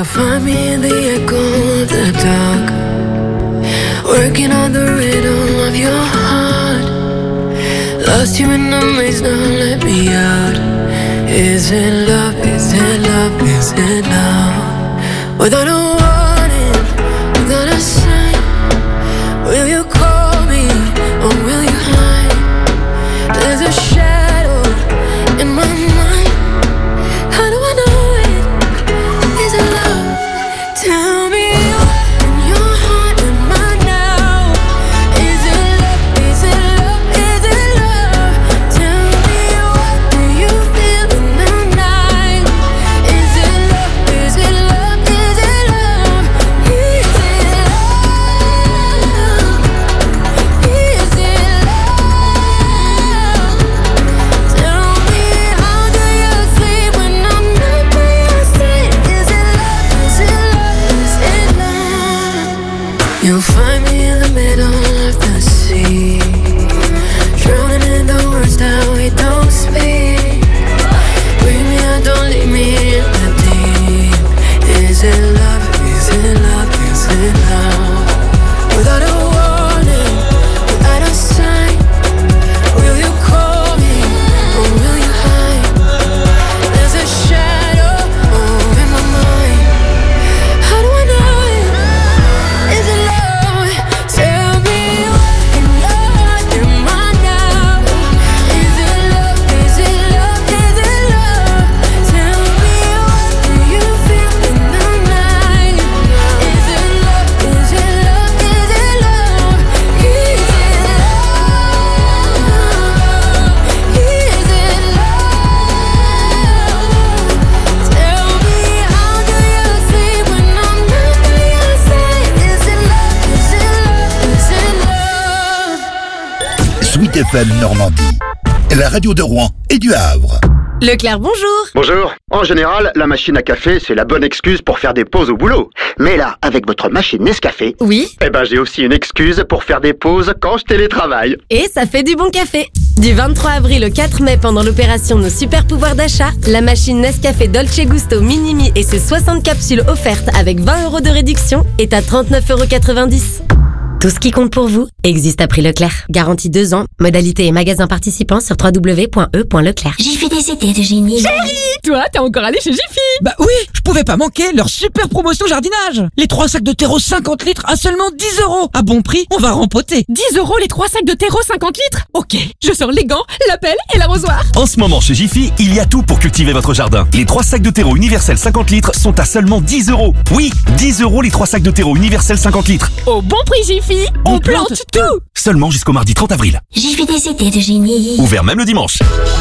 Working on the rhythm of your heart. Lost you in the maze, now let me out. Is it love, is it love, is it love? Without a warning, without a sign, will you call me or will you hide? There's a shadow in my mind. How do I know it? Is it love? Tell me. Love M Normandie. La radio de Rouen et du Havre. Leclerc, bonjour. Bonjour. En général, la machine à café, c'est la bonne excuse pour faire des pauses au boulot. Mais là, avec votre machine Nescafé, oui, eh ben j'ai aussi une excuse pour faire des pauses quand je télétravaille. Et ça fait du bon café. Du vingt-trois avril au quatre mai, pendant l'opération Nos Super Pouvoirs d'achat, la machine Nescafé Dolce Gusto Minimi et ses soixante capsules offertes avec vingt euros de réduction est à trente-neuf euros quatre-vingt-dix. Tout ce qui compte pour vous existe à prix Leclerc. Garantie deux ans. Modalité et magasin participants sur w w w point e point leclerc. J'ai fait des idées de génie. Chérie, toi, t'es encore allé chez Jiffy? Bah oui, je pouvais pas manquer leur super promotion jardinage. Les trois sacs de terreau cinquante litres à seulement dix euros. À bon prix, on va rempoter. dix euros les trois sacs de terreau cinquante litres? Ok, je sors les gants, la pelle et l'arrosoir. En ce moment, chez Jiffy, il y a tout pour cultiver votre jardin. Les trois sacs de terreau universel cinquante litres sont à seulement dix euros. Oui, dix euros les trois sacs de terreau universel cinquante litres. Au bon prix Jiffy, on, on plante, plante tout. Seulement jusqu'au mardi trente avril. J'ai fait des idées de génie. Ouvert même le dimanche.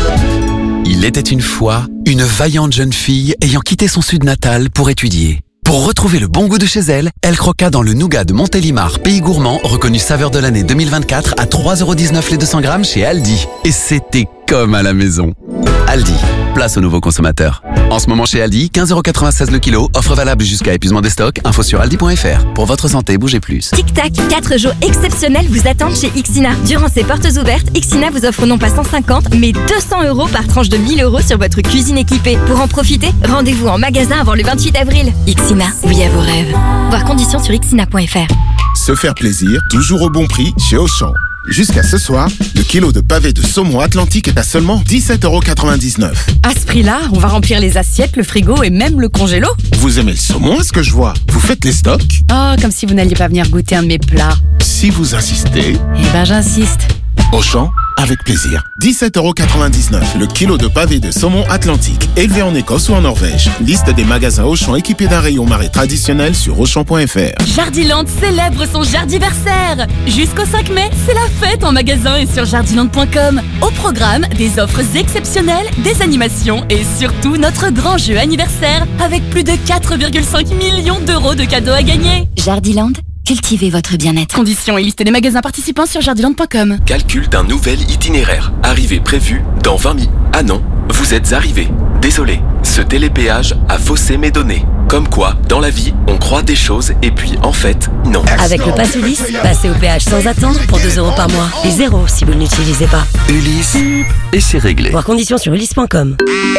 Il était une fois une vaillante jeune fille ayant quitté son sud natal pour étudier. Pour retrouver le bon goût de chez elle, elle croqua dans le nougat de Montélimar, pays gourmand, reconnu saveur de l'année deux mille vingt-quatre à trois euros dix-neuf les deux cents grammes chez Aldi. Et c'était comme à la maison. Aldi, place aux nouveaux consommateurs. En ce moment chez Aldi, quinze euros quatre-vingt-seize le kilo, offre valable jusqu'à épuisement des stocks, info sur aldi point f r. Pour votre santé, bougez plus. Tic-tac, quatre jours exceptionnels vous attendent chez Ixina. Durant ces portes ouvertes, Ixina vous offre non pas cent cinquante, mais deux cents euros par tranche de mille euros sur votre cuisine équipée. Pour en profiter, rendez-vous en magasin avant le vingt-huit avril. Ixina, oui à vos rêves. Voir conditions sur ixina point f r. Se faire plaisir, toujours au bon prix chez Auchan. Jusqu'à ce soir, le kilo de pavé de saumon Atlantique est à seulement dix-sept euros quatre-vingt-dix-neuf. À ce prix-là, on va remplir les assiettes, le frigo et même le congélo. Vous aimez le saumon, est-ce que je vois? Vous faites les stocks? Oh, comme si vous n'alliez pas venir goûter un de mes plats. Si vous insistez... Eh ben j'insiste. Auchan, avec plaisir. dix-sept euros quatre-vingt-dix-neuf le kilo de pavé de saumon Atlantique, élevé en Écosse ou en Norvège. Liste des magasins Auchan équipés d'un rayon marée traditionnel sur auchan point f r. Jardiland célèbre son jardiversaire. Jusqu'au cinq mai, c'est la fête en magasin et sur jardiland point com. Au programme, des offres exceptionnelles, des animations et surtout notre grand jeu anniversaire avec plus de quatre virgule cinq millions d'euros de cadeaux à gagner. Jardiland, cultivez votre bien-être. Conditions et liste des magasins participants sur jardiland point com. Calcul d'un nouvel itinéraire. Arrivée prévue dans vingt minutes. Ah non, vous êtes arrivé. Désolé, ce télépéage a faussé mes données. Comme quoi, dans la vie, on croit des choses et puis en fait, non. Avec le pass Ulysse, passez au péage sans attendre pour deux euros par mois. Et zéro si vous ne l'utilisez pas. Ulysse, et c'est réglé. Voir conditions sur ulysse point com.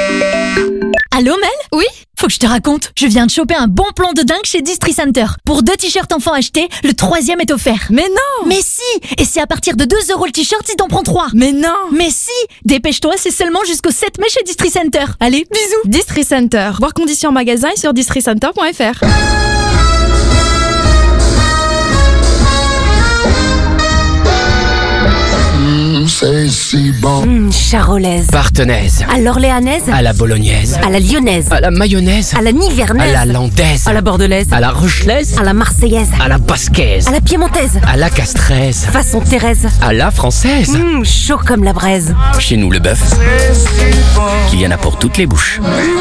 Allô Mel? Oui? Faut que je te raconte, je viens de choper un bon plan de dingue chez Distri Center. Pour deux t-shirts enfants achetés, le troisième est offert. Mais non! Mais si! Et c'est à partir de deux euros le t-shirt si t'en prends trois. Mais non! Mais si! Dépêche-toi, c'est seulement jusqu'au sept mai chez Distri Center. Allez, bisous! Distri Center. Voir conditions en magasin et sur distri center point f r. C'est si bon. Mmh, charolaise. Partenaise. À l'orléanaise. À la bolognaise. À la lyonnaise. À la mayonnaise. À la nivernaise. À la landaise. À la bordelaise. À la rochelaise. À la marseillaise. À la basquaise. À la piémontaise. À la castraise. Façon Thérèse. À la française. Mmh, chaud comme la braise. Chez nous, le bœuf, qu'il y en a pour toutes les bouches.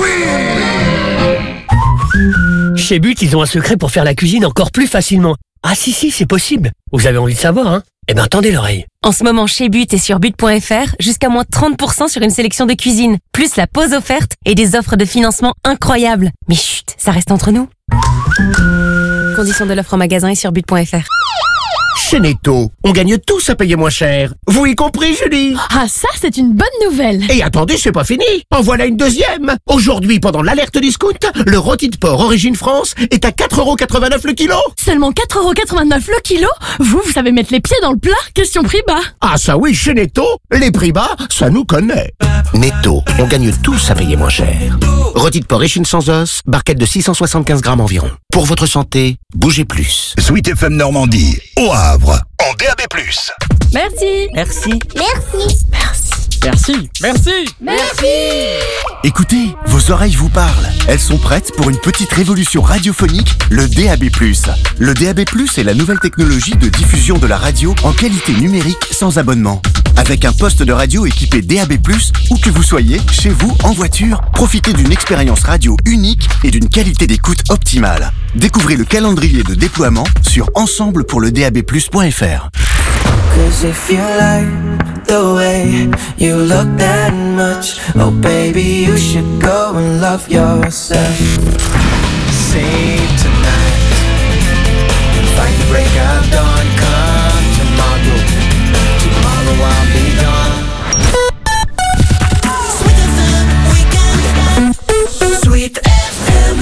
Chez But, ils ont un secret pour faire la cuisine encore plus facilement. Ah si, si, c'est possible. Vous avez envie de savoir, hein? Eh ben, tendez l'oreille. En ce moment, chez But et sur but point f r, jusqu'à moins trente pour cent sur une sélection de cuisine, plus la pause offerte et des offres de financement incroyables. Mais chut, ça reste entre nous. Conditions de l'offre en magasin et sur but point f r. Chez Netto, on gagne tous à payer moins cher. Vous y compris, Julie? Ah, ça, c'est une bonne nouvelle. Et attendez, c'est pas fini. En voilà une deuxième. Aujourd'hui, pendant l'alerte discount, le rôti de porc Origine France est à quatre euros quatre-vingt-neuf le kilo. Seulement quatre euros quatre-vingt-neuf le kilo? Vous, vous savez mettre les pieds dans le plat? Question prix bas. Ah ça oui, chez Netto, les prix bas, ça nous connaît. Netto, on gagne tous à payer moins cher. Rôti de porc échine sans os, barquette de six cent soixante-quinze grammes environ. Pour votre santé, bougez plus. Sweet F M Normandie, au Havre, en D A B plus. Merci. Merci. Merci. Merci. Merci. Merci. Merci. Écoutez, vos oreilles vous parlent. Elles sont prêtes pour une petite révolution radiophonique, le D A B plus. Le D A B plus est la nouvelle technologie de diffusion de la radio en qualité numérique sans abonnement. Avec un poste de radio équipé D A B plus, où que vous soyez, chez vous, en voiture, profitez d'une expérience radio unique et d'une qualité d'écoute optimale. Découvrez le calendrier de déploiement sur ensemble pour le D A B plus point f r. Cause if you like the way you look that much. Oh baby, you should go and love yourself. Save tonight, fight the break of dawn. Come tomorrow, tomorrow I'll be gone. Sweet F M weekend. Sweet F M.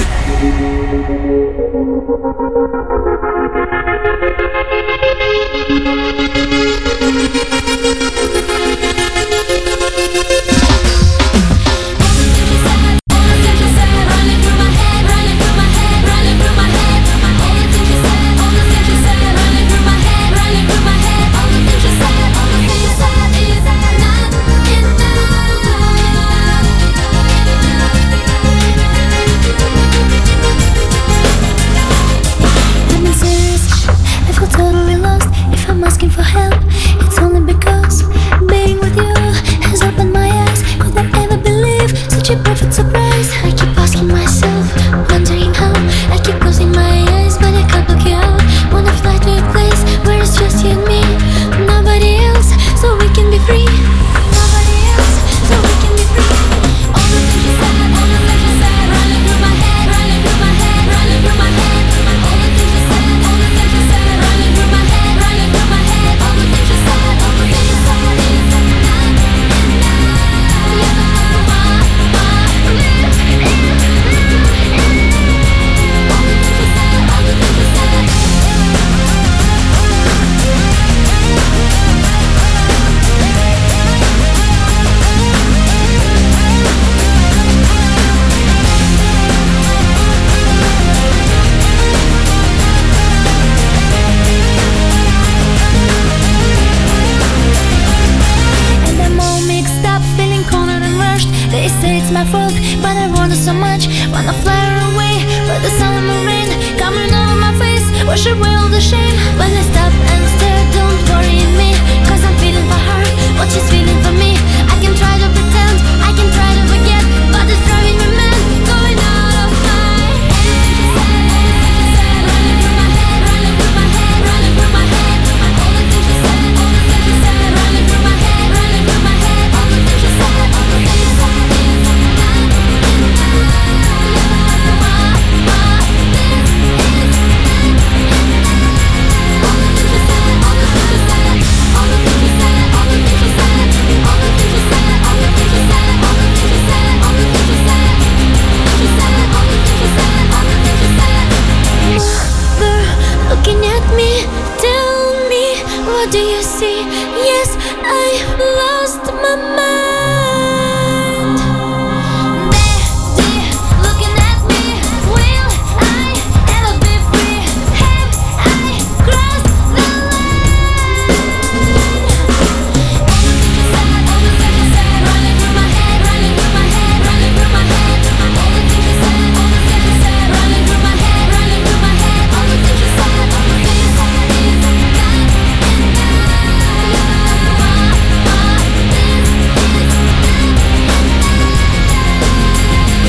Asking for help, it's only because being with you has opened my eyes. Could I ever believe such a perfect surprise? I keep asking myself, wondering how. I keep closing my eyes, but I can't block you out. Wanna fly to a place where it's just you and me, nobody else, so we can be free. Nobody else, so we can be free. All the things you said, all the things you said, running through my head, running through my head, running through my head. All the things you said, all the things you said, running through my head, running through my head. All the things you said, all the things you said, is enough, enough. You're the one, one, all the things you said, all the things you said. And I'm all mixed up, feeling cornered and rushed. They say it's my fault, but I want it so much. Wanna fly her away, but the sun and the rain coming over my face, wash away all the shame. When I stop and stare, don't worry me, cause I'm feeling for her what she's feeling for me. I can try to pretend, I can try